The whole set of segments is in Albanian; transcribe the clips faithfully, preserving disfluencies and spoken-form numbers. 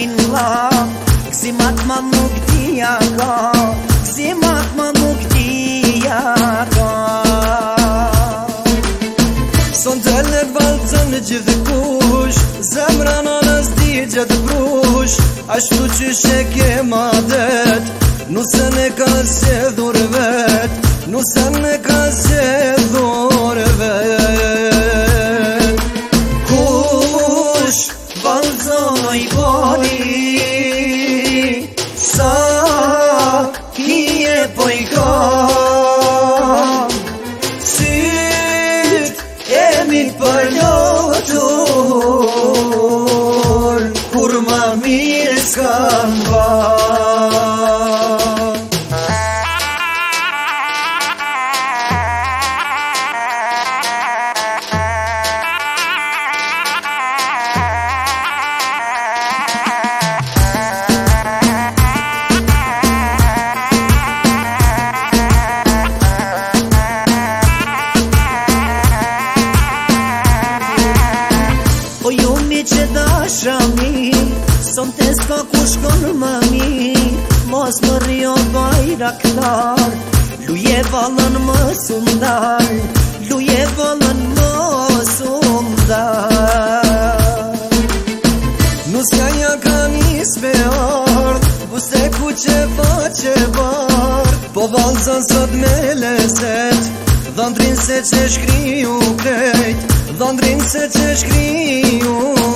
min vlla, gzimat ma nuk dija ka, gzimat ma nuk dija ka. Son të lër valcën në gjithë kush, zemra në nës di gjatë brush, ashtu që sheke ma det, nusën e ka se dhur vet, nusën e ka se dhur vet. Kush valcën i boli, sa i e poj ka, për lotur, kur ma mirë s'kan va. Që dasha mi, son të s'ka ku shkon mami, mos më rio bajraktar, luje valën më sundar, luje valën më sundar. Nuska ja ka nis me ardh, buse ku që fa që bardh, po valzën sot me leset, dhëndrin se që shkriju krejt, dhëndrin se që shkriju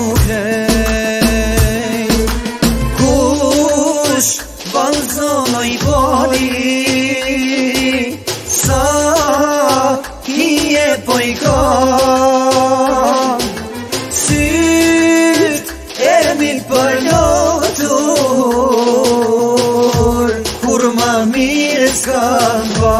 krejt. Kush valzën i boli, sa i e poj ka, syt e min për lotur, kur ma mirë s'kan va.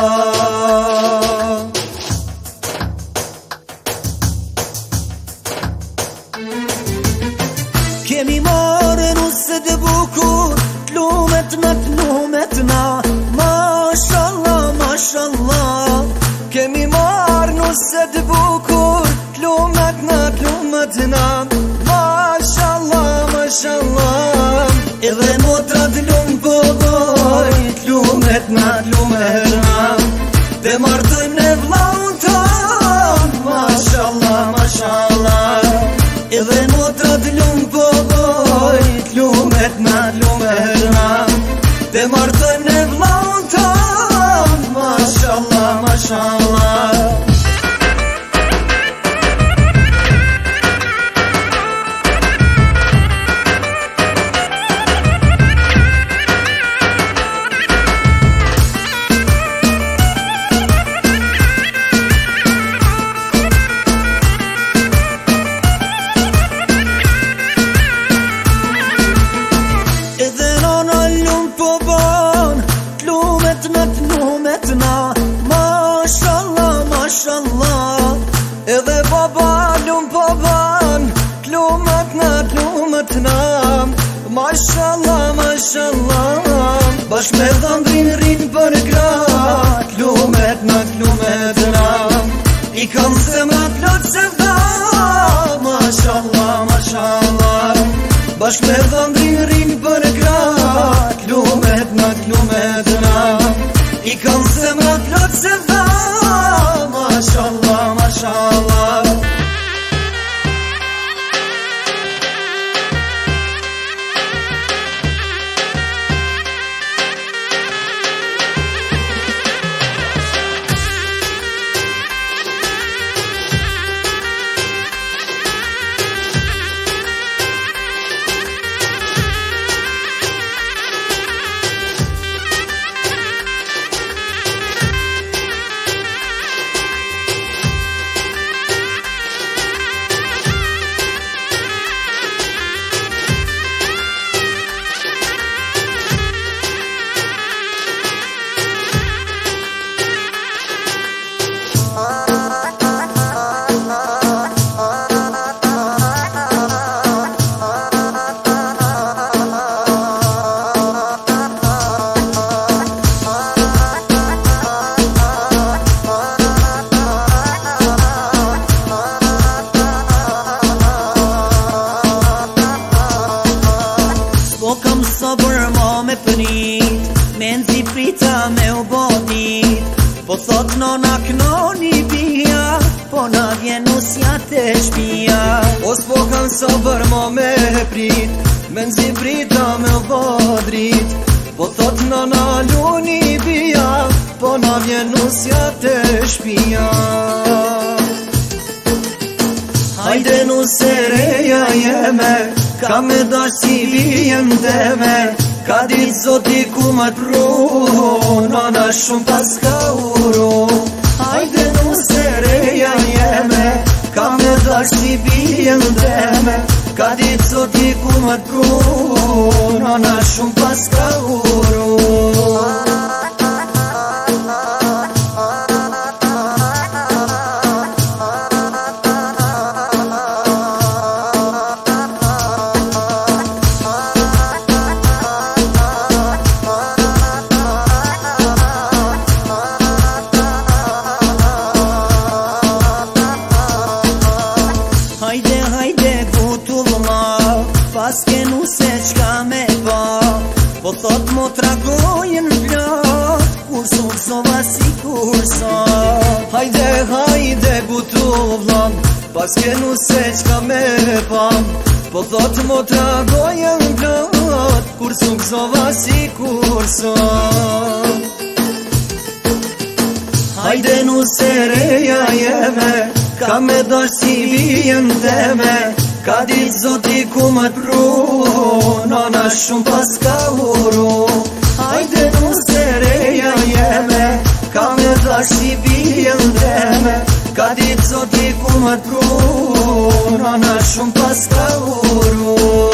Kemi marrë nusët e bukur, t'lumet na, t'lumet na, mashallah, mashallah. Kemi marrë nusët e bukur, t'lumet na, t'lumet na, mashallah, mashallah. Edhe motra t'lum po boj, t'lumet na, t'lumet na, dhe martojmë në vllaun ton, mashallah, mashallah. Edhe motra t'lum po boj, t'lumet na, t'lumet na, dhe martojmë në vllaun ton, mashallah, mashallah. Mashallah, mashallah. Edhe baba lum po ban, t'lumet na, t'lumet na, mashallah, mashallah. Bashk me dhëndrin rrin për gra, t'lumet na, t'lumet na, i kam zemra plot se dha, mashallah, mashallah. Bashk me dhëndrin rrin për gra, t'lumet na, t'lumet na, i kam zemra plot se dha, mashallah, mashallah. prit, me nzi prita me u bodit. Po thot nona knoni bia, po na vjen usja te shpia. O s'po kan sabër ma me prit, me nzi prita me u bodrit. Po thot nona luni bia, po na vjen usja te shpia. Hajde nuse reja jeme, ka me dash si vijem deme. Ka dit zoti ku ma t'pru, nana shumë pas ka uru. Hajde nuse reja jeme, ka me dash si vijem deme. Ka dit zoti ku ma t'pru, nana shumë pas ka uru. Hajde, hajde, kutullma, paske nuse qka me ba. Po thot mo tragojen vlot, kur suksova si kur sa. Hajde, hajde, kutullma, paske nuse qka me ba. Po thot mo tragojen vlot, kur suksova si kur sa. Hajde nuse reja jeme, ka me dash si vijem deme. Ka dit zoti ku ma t'pru, nana shumë pas ka uru. Hajde nuse reja jeme, ka me dash si vijem deme. Ka dit zoti ku ma t'pru, nana shumë pas ka uru.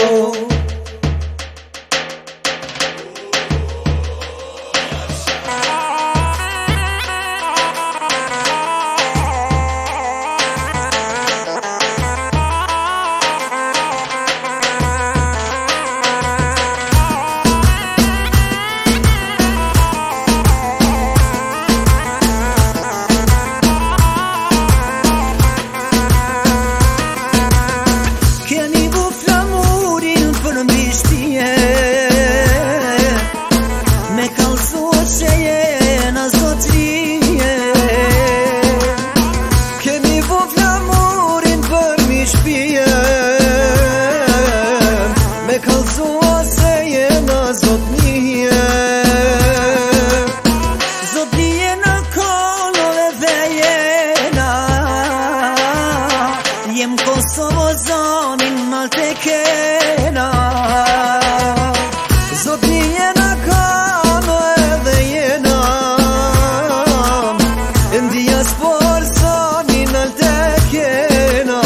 Kosovo zonin mal te kena, zotni jena kano edhe jena. Ndia spor zonin al te kena.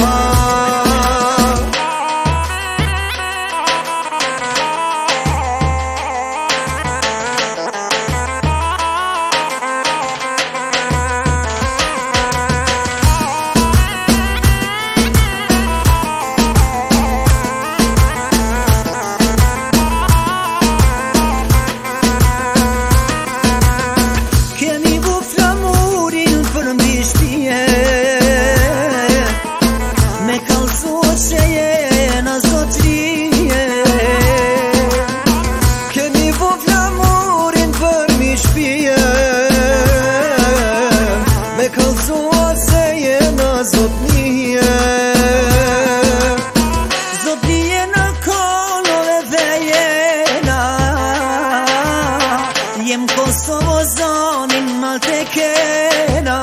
Jem Kosovo zonin mal te kena,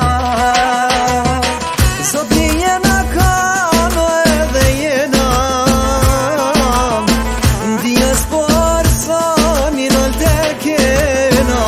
zotni jena kano edhe jena. Ndia spor zonin mal te kena.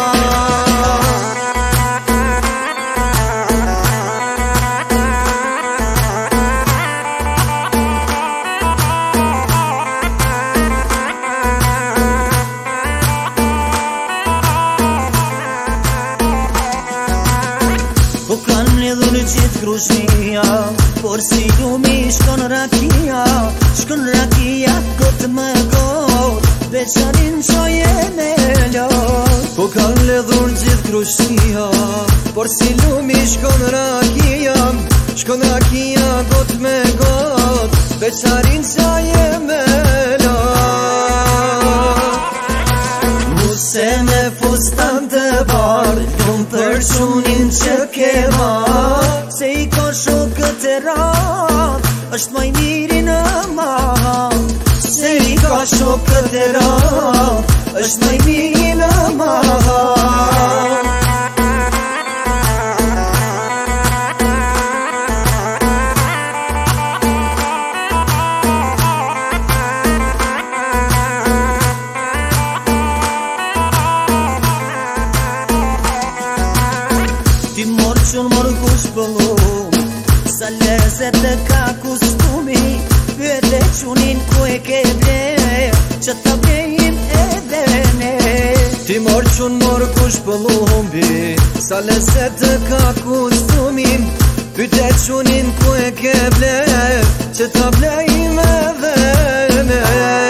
Po kan mledhur gjithë krushnia, por si lumi shkon rakia. Shkon rakia, gotë më gotë, veçanin qoje me lot. Po kan mledhur gjithë krushnia, por si lumi shkon rakia. Shkon rakia, gotë me gotë, veçanin qoje me lot. për qunin që ke marr, se i ka shokët e rat, është maj miri në mat. se i ka shokët e rat, është maj miri në mat. Ti morë që në morë kush pëllum, sa lezet dhe ka kustumi, pyete qunin ku e ke ble, që ta blejim edhe ne. Ti morë që në morë kush pëllumbi, sa lezet dhe ka kustumi, pyete qunin ku e ke ble, që ta blejim edhe ne.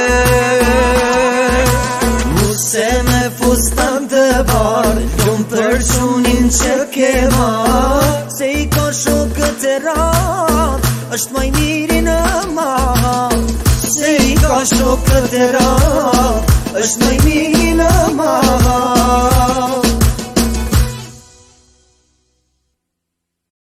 Muse me fustan të barë, lumë për qunin që ke marr, se i ka shokët e rat, është maj miri në mat. se i ka shokët e rat, është maj miri në mat.